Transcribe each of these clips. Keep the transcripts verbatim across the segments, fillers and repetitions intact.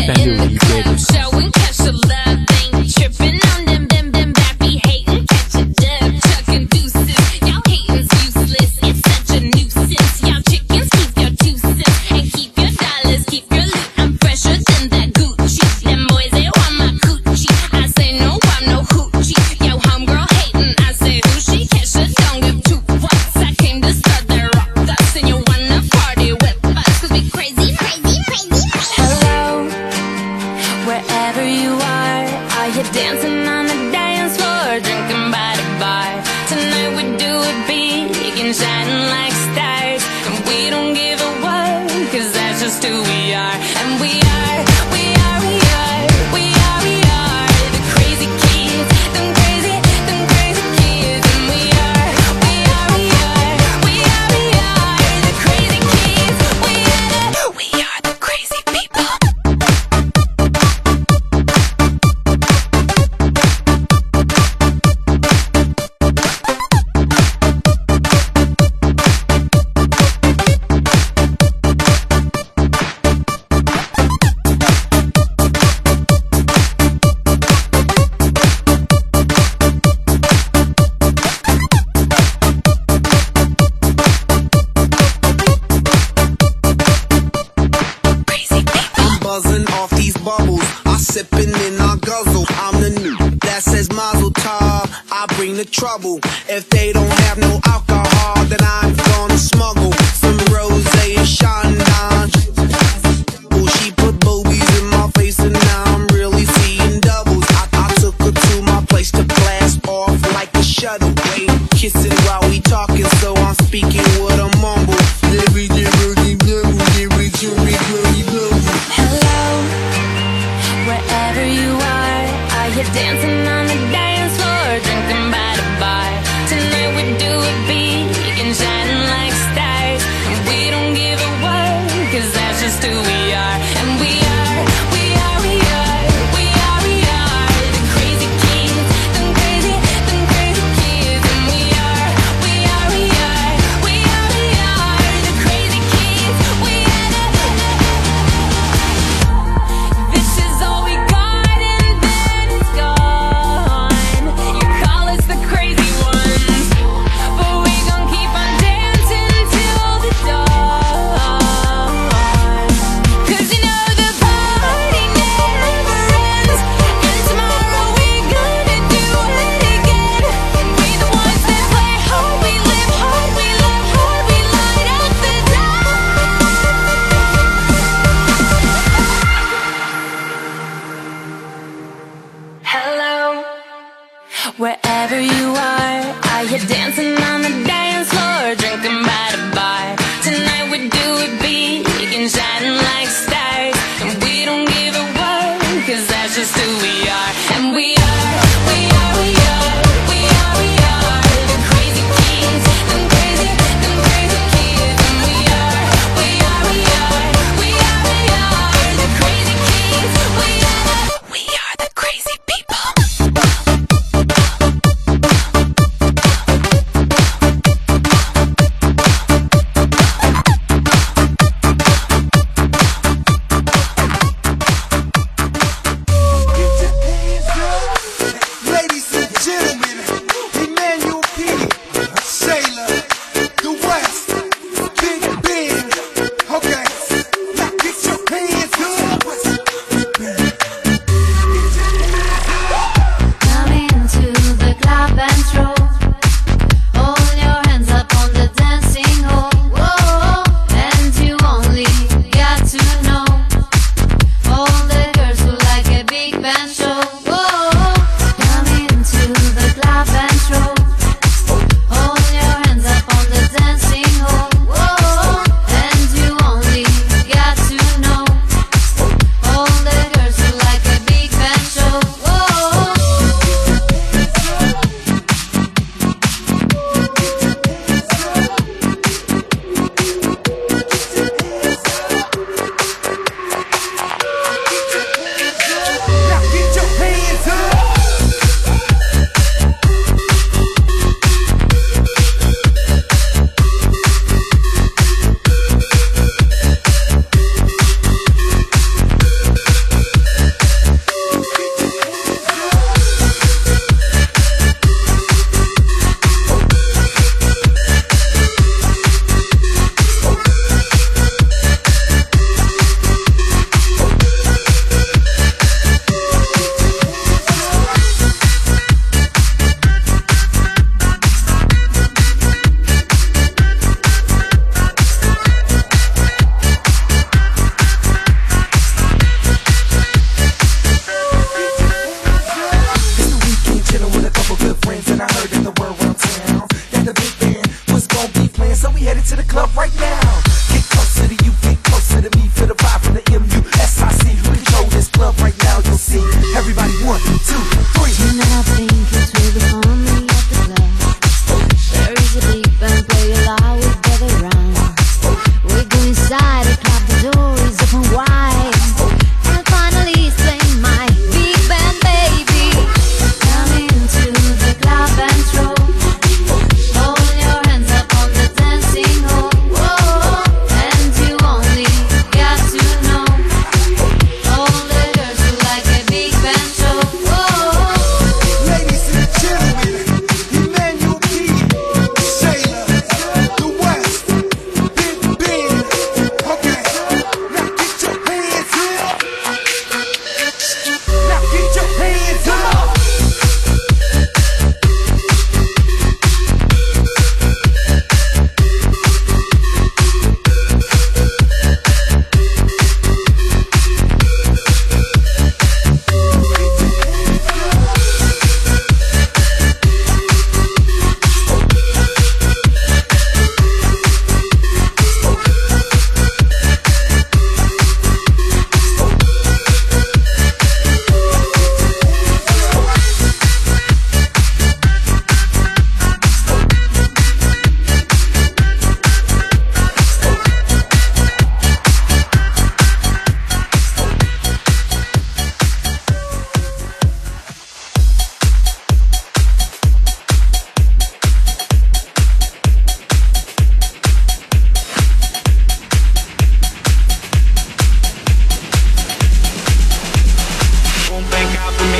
但是有一堆的。 Dancing on the dance floor, drinking by the bar. Tonight we do it big and shining like stars. And we don't give a what, cause that's just who we are. And we are, we are, we are, we are, we are the crazy kids, them crazy, them crazy kids. And we are, we are, we are, we are, we are the crazy kids. We are the, we are the crazy people. Sipping in our guzzle, I'm the new that says Mazel Tov. I bring the trouble. If they don't have no alcohol, then I'm gonna smuggle some rosé and Chandon. Oh, she put boobies in my face and now I'm really seeing doubles. I, I took her to my place to blast off like a shuttle. Wait, kissing while we talking, so I'm speaking with a mumble. Wherever you are, are you dancing on the dance floor, drinking by the bar? Tonight we do it big and shining like stars.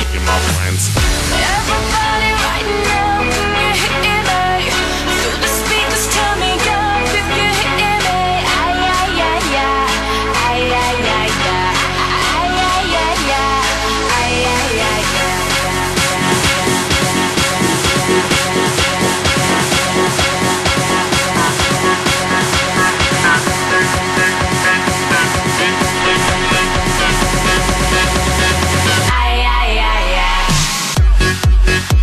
making my plans. Everybody right now, can you hear me? Through the speakers, turn me up if you hear me. Ay, ay, ay, ay. Ay, ay, ay, ay. Ay, ay, ay, ay. Ay, ay, ay, ay. Ay, ay, ay, ay.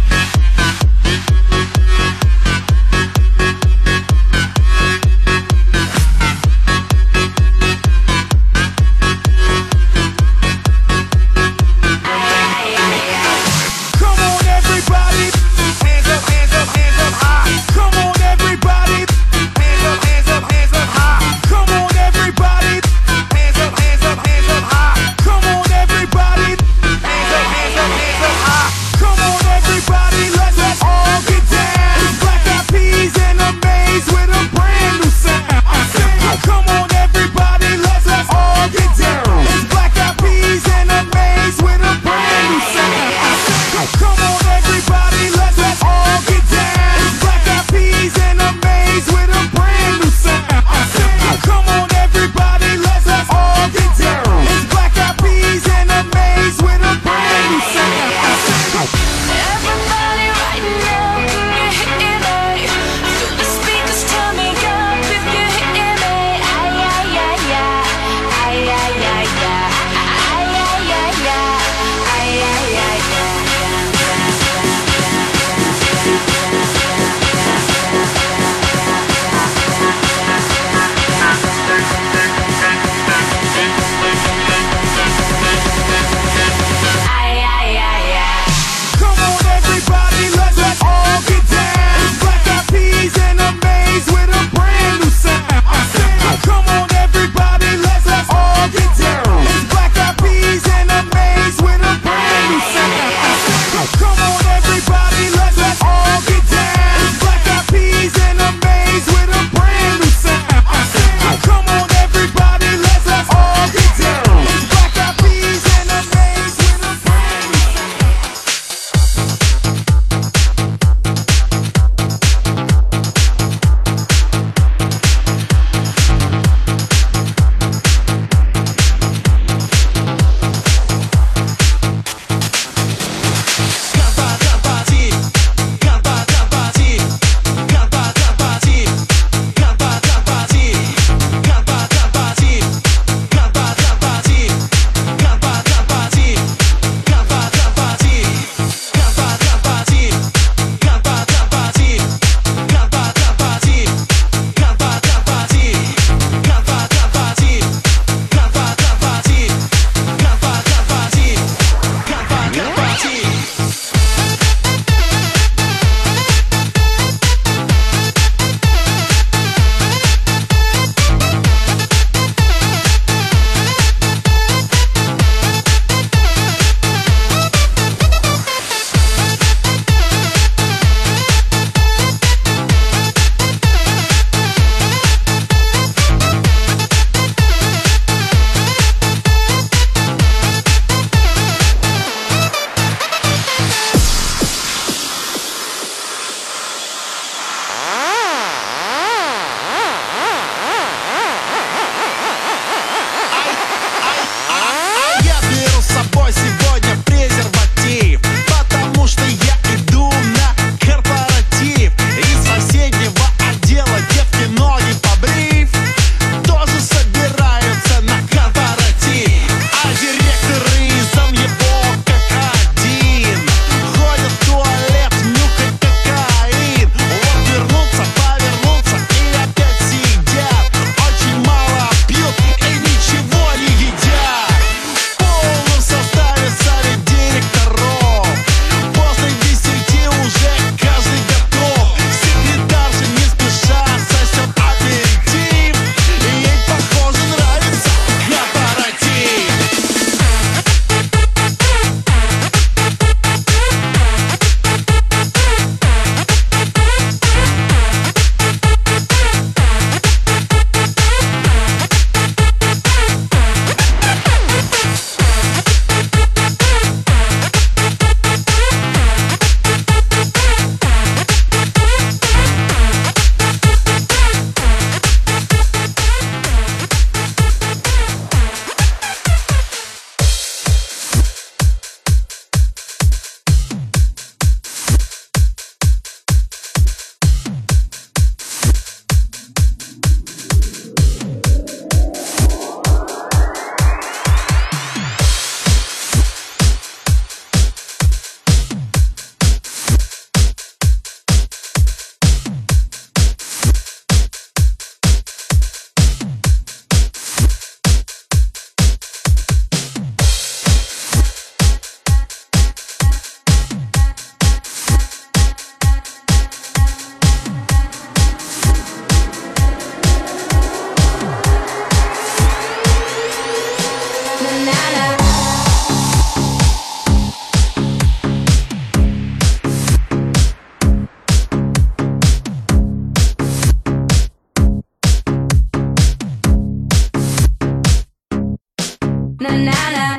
na na na.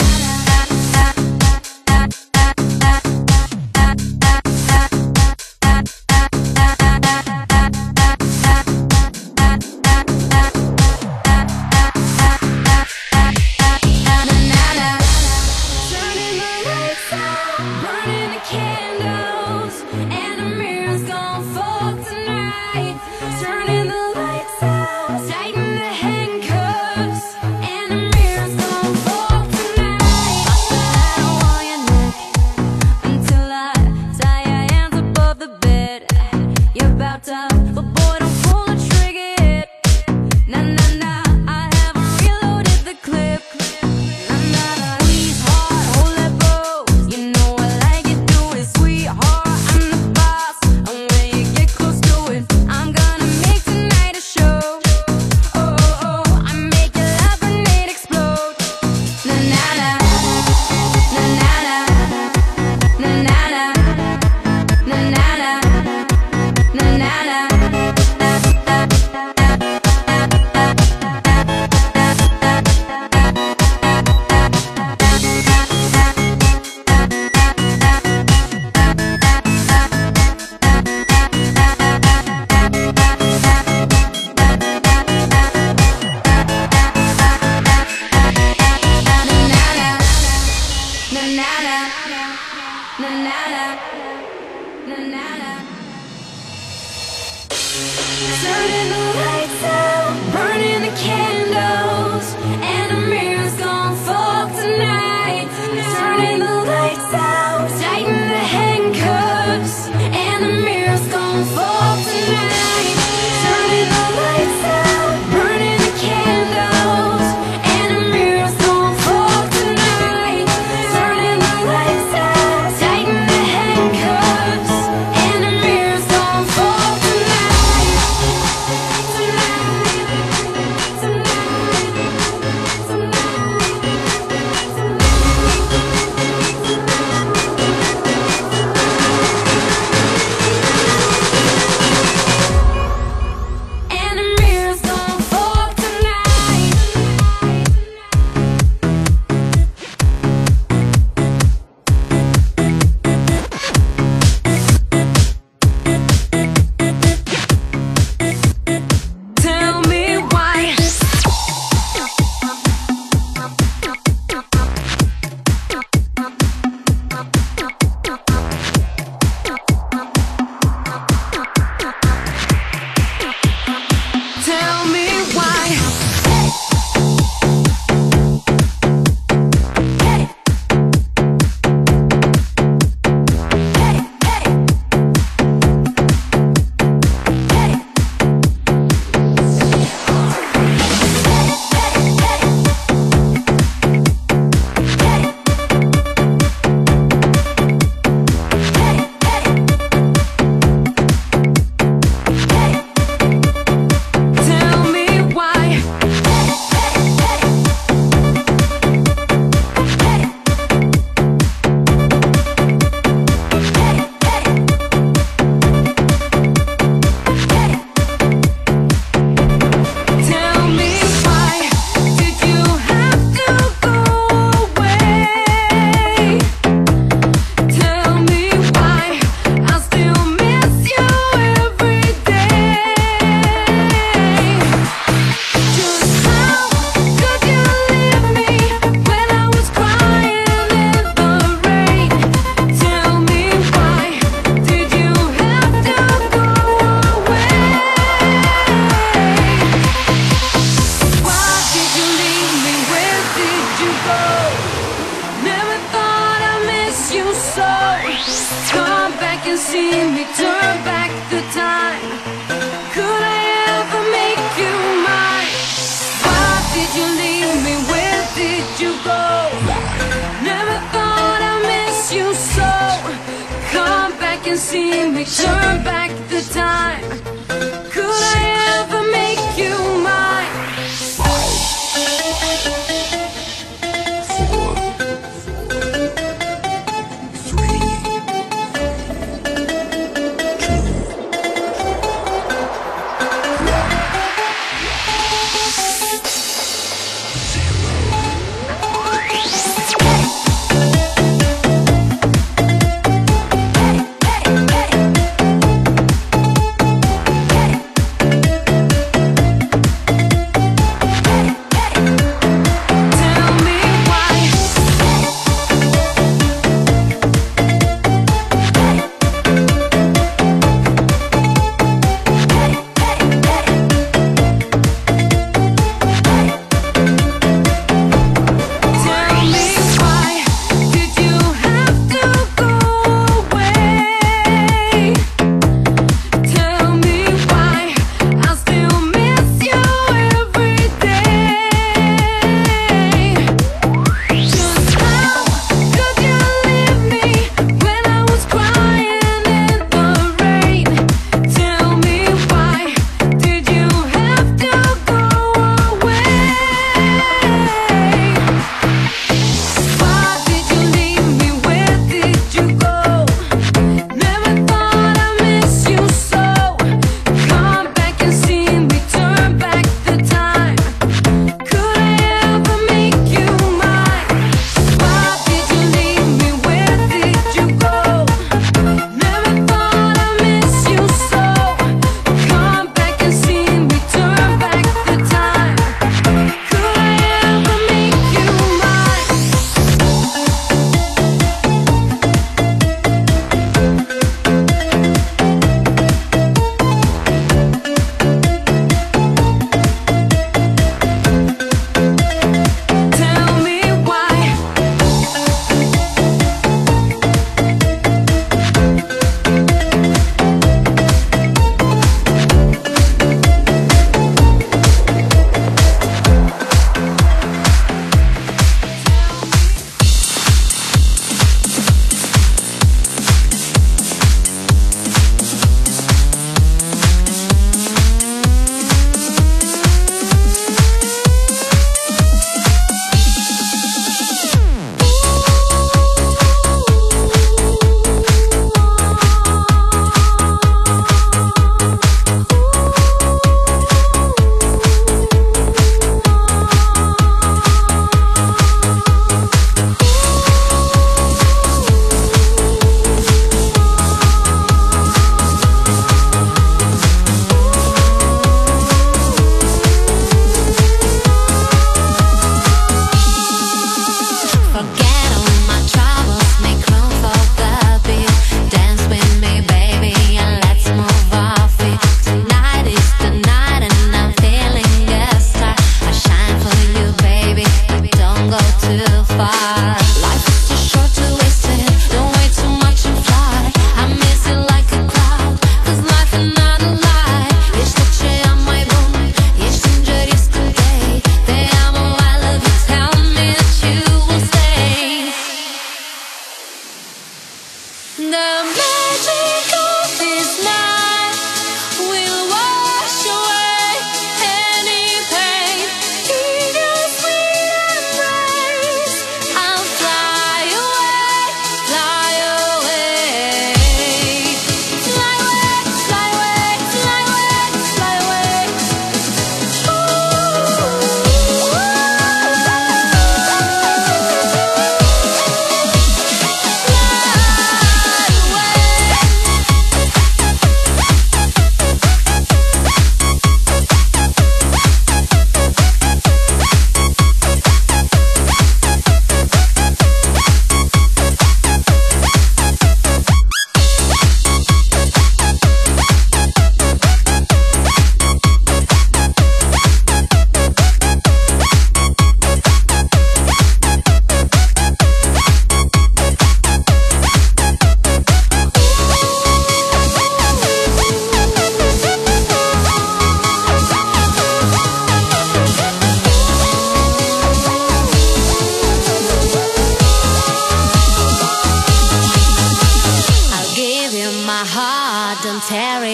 Turning the lights out, burning the candles, and the mirror's gonna fall tonight. Turning the lights out, tighten the handcuffs, and the mirror's gonna fall tonight. Turning the lights out, burning the candles, and the mirror's gonna fall tonight. Turning the lights out, tighten the handcuffs, and the mirror's gonna fall tonight. See me turn back the time. Could I ever make you mine? Why did you leave me? Where did you go? Never thought I'd miss you so. Come back and see me turn back the time. Could I ever make you mine?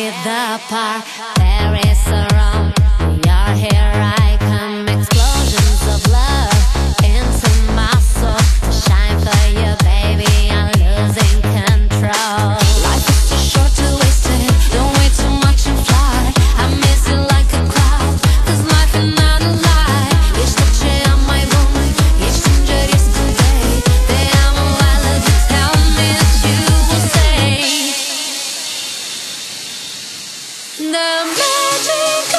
with the part. There is a wrong. You're here, I come. Explosions of love into my soul. Shine for you, baby. I'm losing control. Life is too short to waste it. Don't wait too much and fly. I miss you like a cloud. Cause life is not a lie. Jeszcze cię amajmy, jeszcze jest today. Te amo, I love you. Tell me that you will stay. The magic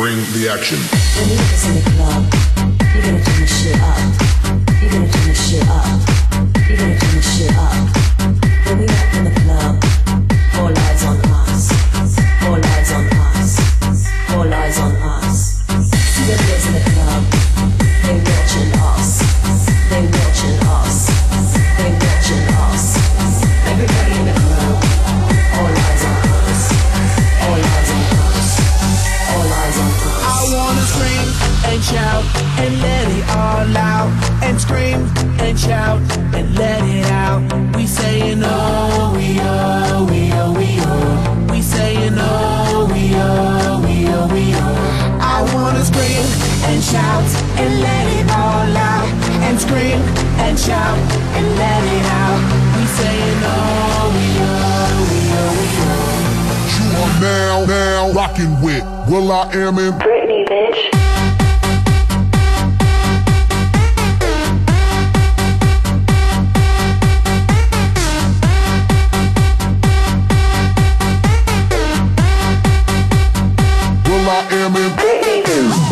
Bring the action. When you niggas in the club, you're gonna turn the shit up. You're gonna turn the shit up. You're gonna turn the shit up. When we up in the club, all eyes on us. All eyes on us. All eyes on us. See the girls in the club, they watching us. They watching us. They watching us. Everybody in the club, all eyes on us. All eyes on us. All eyes on us. I wanna scream and shout and let it all out. And scream and shout and let it out. We saying oh, we oh, we oh, we oh. We saying oh, we oh, we oh, we oh. I wanna scream and shout and let it all out. And scream and shout and let it out. We saying oh, we oh, we oh, we oh. You are now, now rocking with Will I Am in Britney, bitch. Will I Am in Britney, bitch.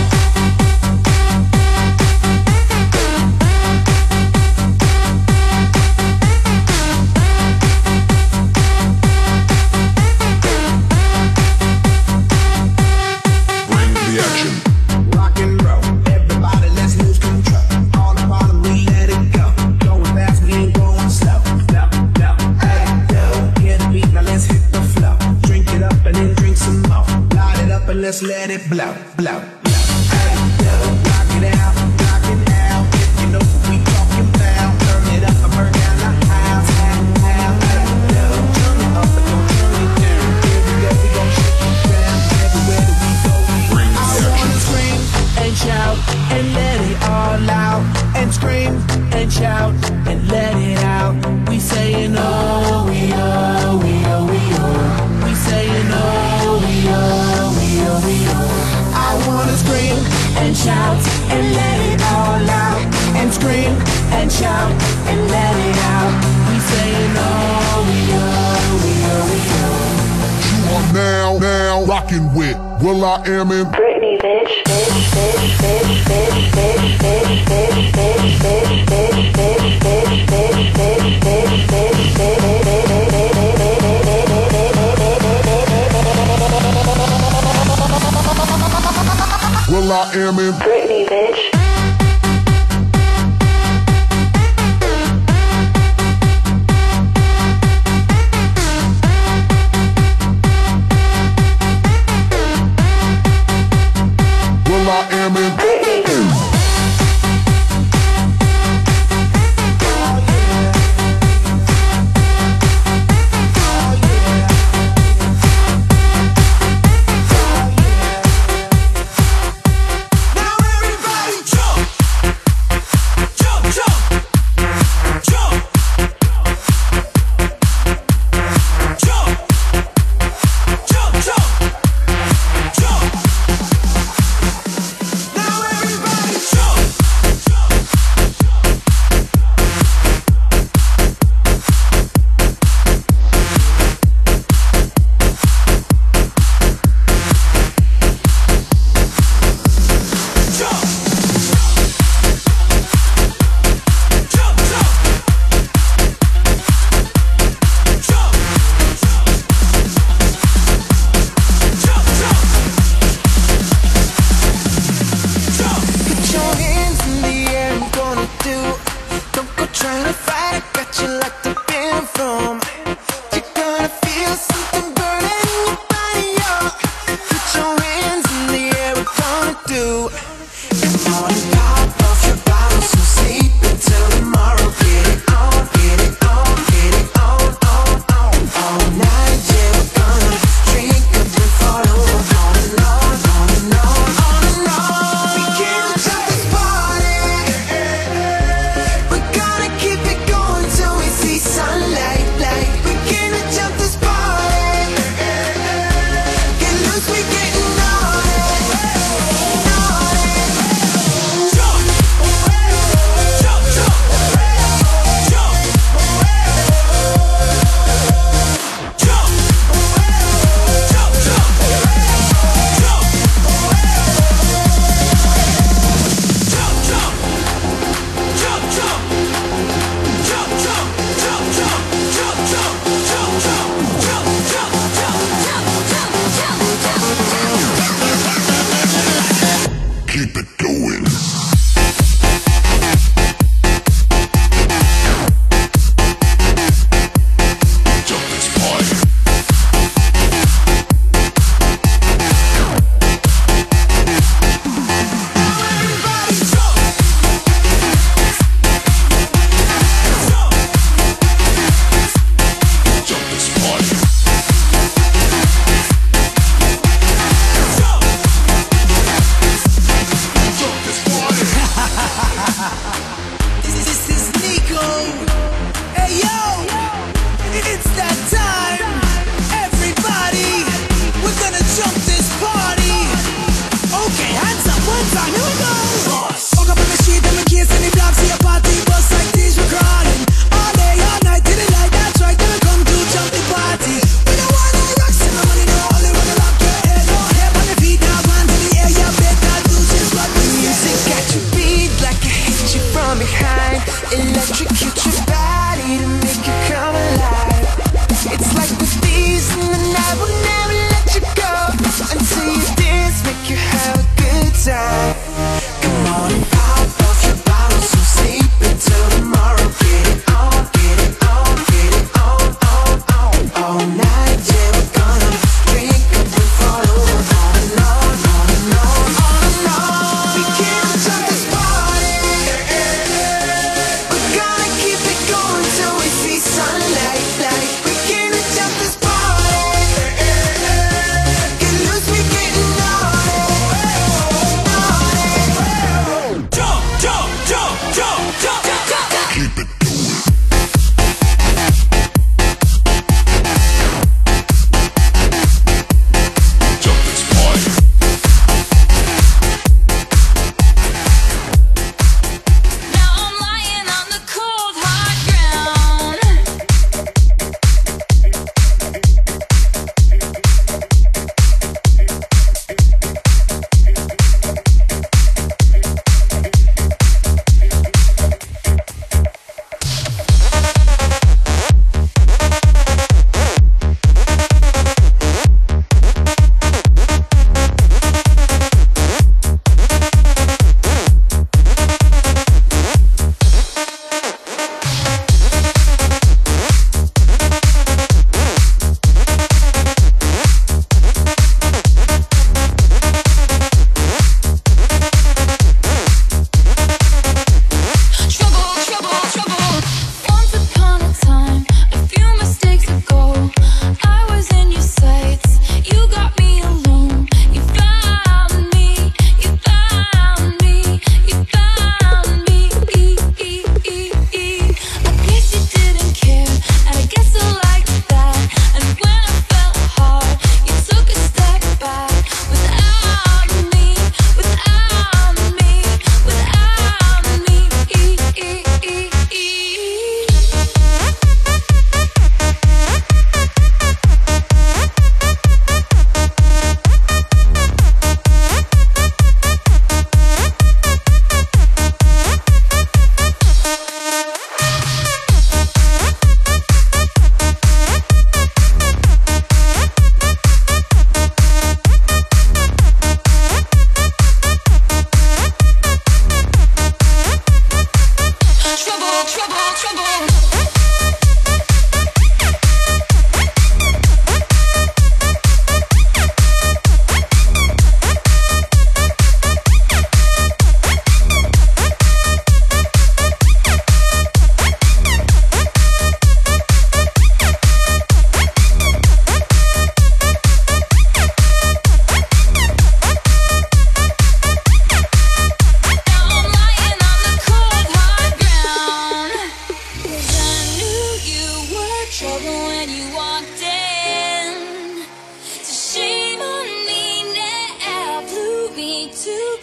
Bring the action. Rock and roll, everybody let's lose control. All the bottom we let it go. Going fast, we ain't going slow. Slow, slow, hey, yo. Hear the beat, now let's hit the flow. Drink it up and then drink some more. Light it up and let's let it blow, blow, blow. Hey, yo, rock it out, rock it out. If you know what we talking about, turn it up and burn down the house, house, house. Hey, yo, turn it up and don't turn it down. Here we go, we gon' shake it down. Everywhere that we go, we Bring the I action. wanna scream and shout and let it all out. And scream and shout and let it out. We saying oh, we oh, we oh, we oh. We saying oh, we oh, we oh, we oh. I wanna scream and shout and let it all out. And scream and shout and let it out. We saying oh, we oh, we oh, we oh. You are now, now rocking with Will I Am in Britney, bitch. Bitch, bitch, bitch, bitch, bitch, bitch, bitch, bitch, bitch, bitch, bitch, bitch, bitch, bitch, bitch, bitch, Will I Am in Britney, bitch. Will I Am in Now everybody jump, jump, jump, jump, jump, jump, jump, jump. Now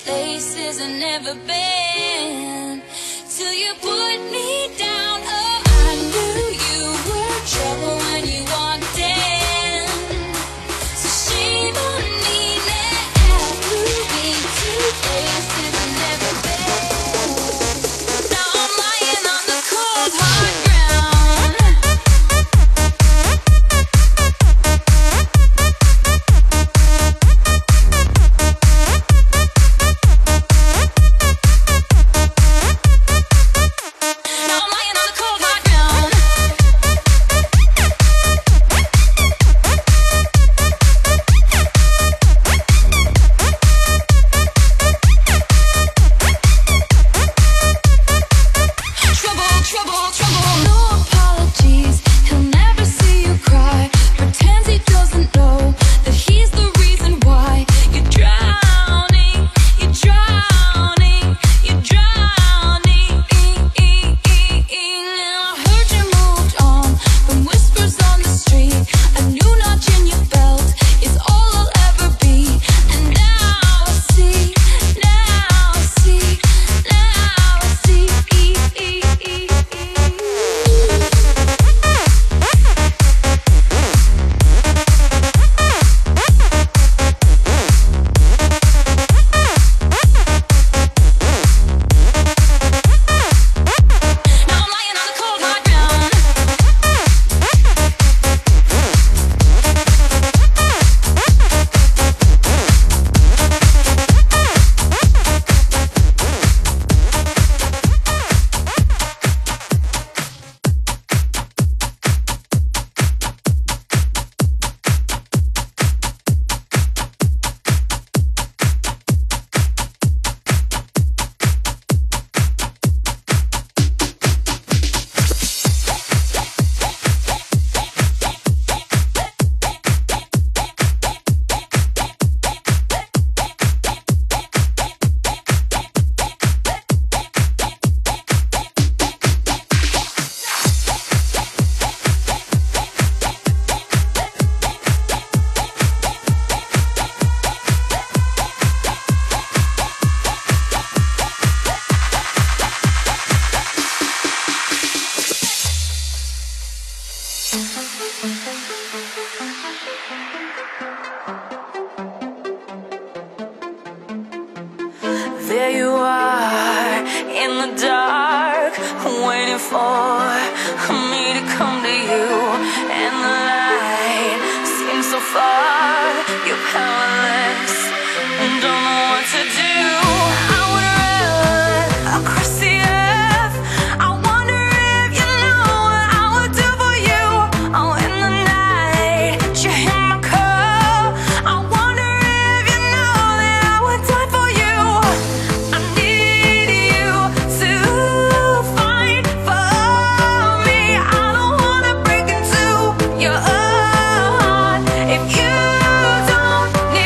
places I've never been. Till you put me down. Oh, I knew you were trouble when you walked in. So shame on me now. Flew me to places I've never been. Now I'm lying on the cold hard ground. Now I'm lying on the cold hard ground. Trouble, trouble, trouble. No apologies. He'll never see you cry. Pretends he doesn't know that he's the reason why you're drowning. You're drowning. You're drowning. Now I heard you moved on from whispers on the street. A new notch in your belt is all I'll ever be. And now I see. Now I see. Now I see. Now I'm lying on the cold hard ground. There you are in the dark, waiting for me to come to you. And the light seems so far, you're powerless and don't know what to do. I would run across the earth. I wonder if you know what I would do for you. Oh, in the night, you hear my call. I wonder if you know that I would die for you. I need you to fight for me. I don't wanna break into your heart if you don't need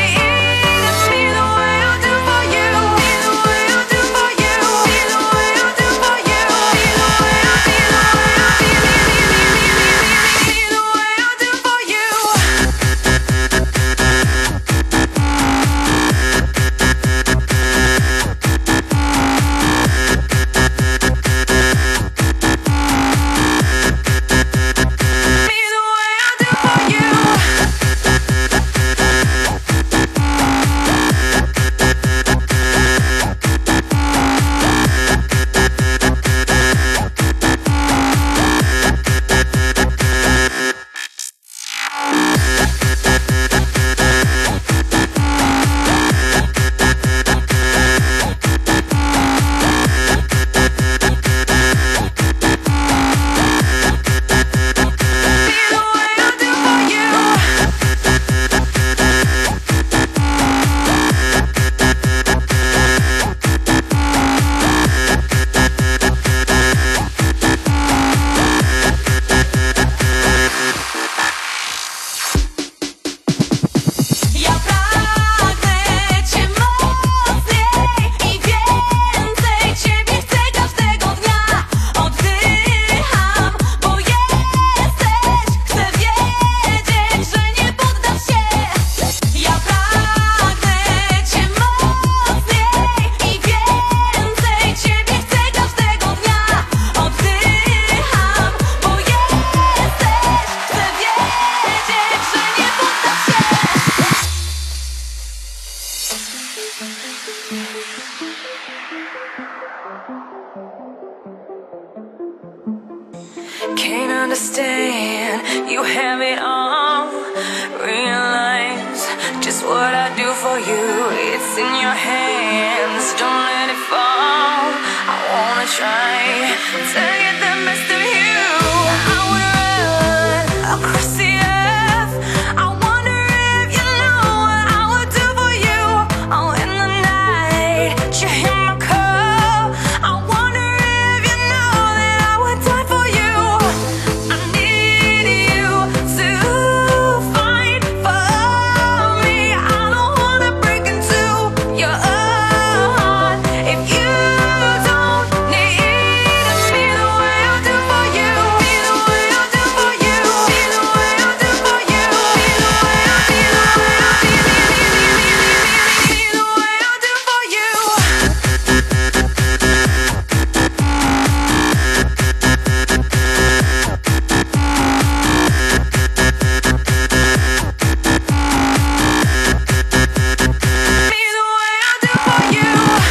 Can't understand, you have it all. Realize just what I do for you. It's in your hands, don't let it fall. I wanna try to get the best of you. I wanna run across the earth. I wonder if you know what I would do for you. Oh, in the night, you hear my call. I wonder if you know that I would die for you. I need you to fight for me. I don't wanna break into your heart if you don't need me the way I do for you. Me the way I do for you. Me the way I do for you. Me the way I do for you. Me the way I do for you. Me the way I do for you.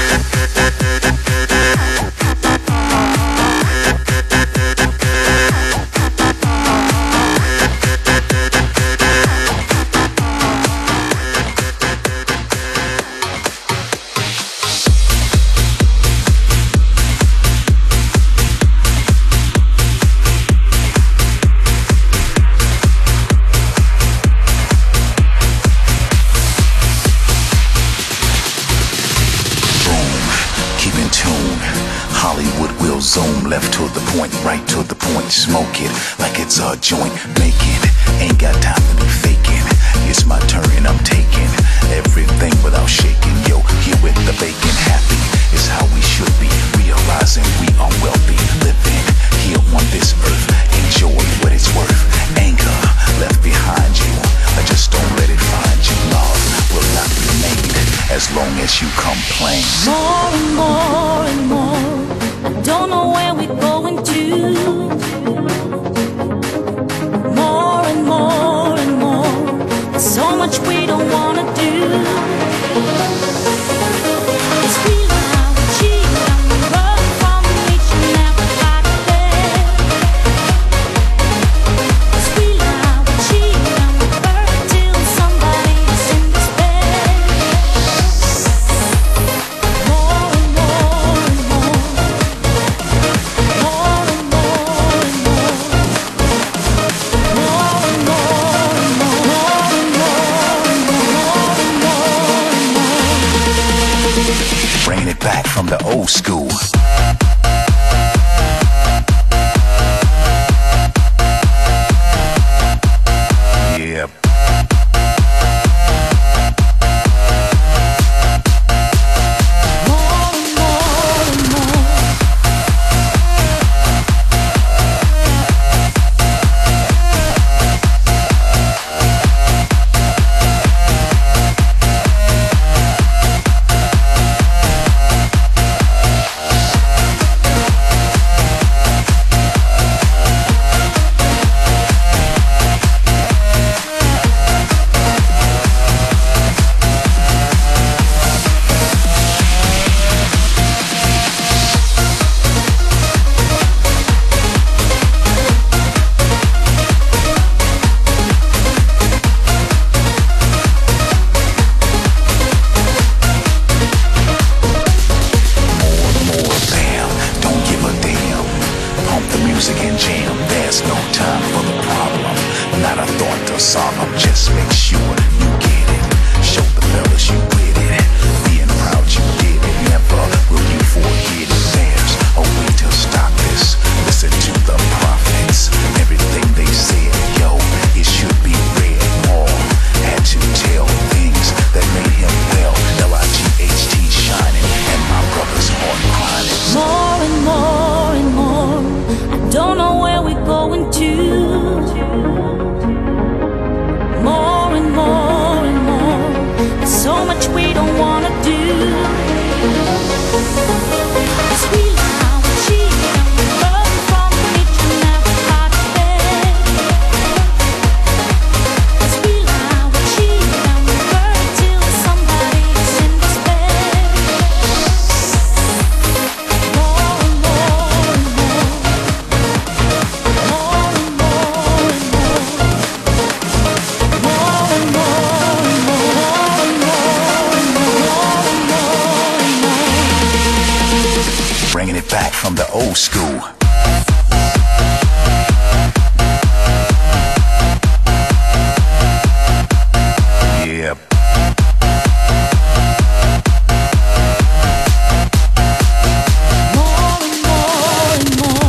Keep in tune. Hollywood will zoom left to the point, right to the point. Smoke it like it's a joint. Make it. Ain't got time to be faking. It's my turn and I'm taking everything without shaking. Yo, here with the bacon. Happy is how we should be. Realizing we are wealthy. Living here on this earth. Enjoy what it's worth. Anger left behind you. I just don't let it find you. Love will not be made as long as you complain. More and more and more, I don't know where we're going to. More and more and more, there's so much we don't wanna do. 'Cause we lie, we cheat, and we run from each and everybody there. 'Cause we lie, we cheat, and we burn till somebody's in despair. More and more and more, more and more and more, more and more and more, more and more and more and more. Bringing it back from the old school. Yeah. More and more and more. bringing it back from the old school. Yeah. More and more and more.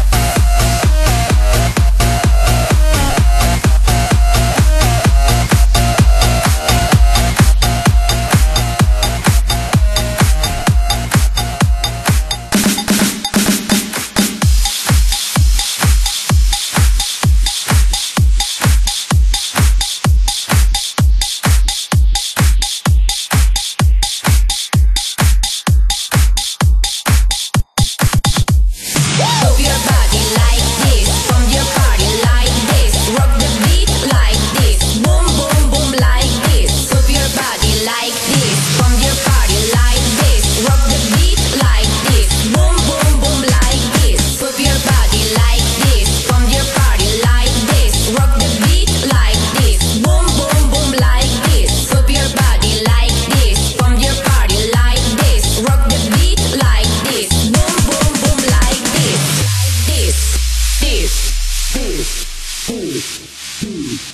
Move your body like this, from your party like this. Rock the beat like this, boom boom boom like this. Move your body like this, from your party like this. Rock the beat like this, boom boom boom like this. Move your body like this, from your party like this. Rock the beat like this, boom boom boom like this. Move your body like this, from your party like this. Rock the beat like this, boom boom boom like this. This, this, this, this.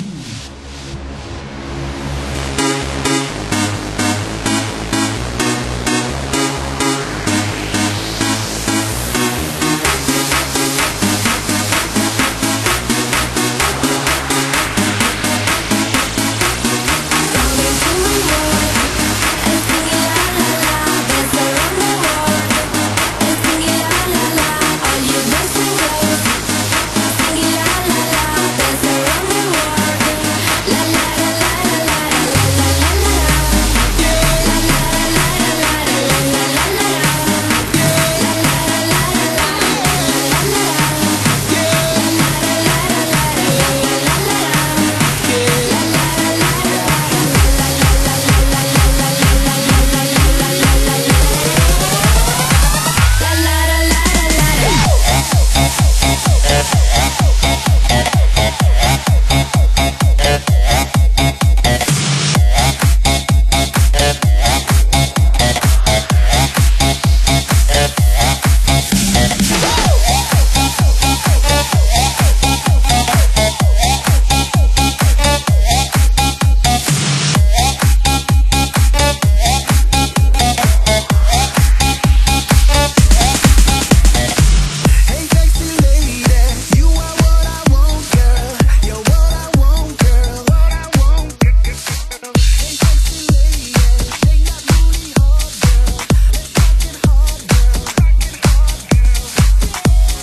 Hey, sexy lady, you are what I want, girl. You're what I want, girl. What I want, girl. Hey, sexy lady, shake that booty hard, girl. Let's rock it hard, girl. Rock it hard, girl.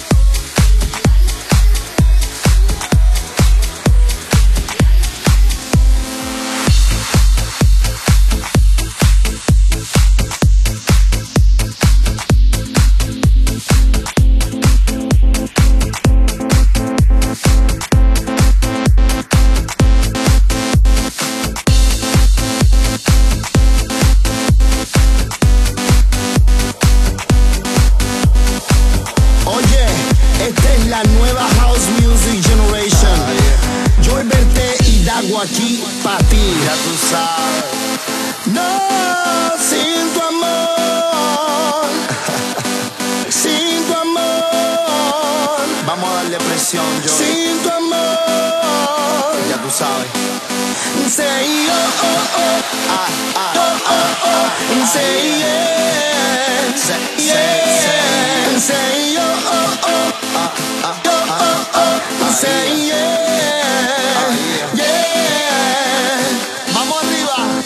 Oye, esta es la nueva House Music Generation. Joy Verte y Dago aquí pa' ti. Ya tú sabes. No, sin tu amor. Sin tu amor. Vamos a darle presión, Joy. Sin tu amor. Ya tú sabes. Say oh oh oh. Ah, ah, oh oh oh. Say yeah. Say yeah. Say oh oh oh. Ah, ah, oh oh oh. Say yeah. Yeah. Vamos arriba.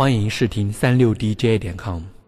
欢迎试听三六D J 点 com。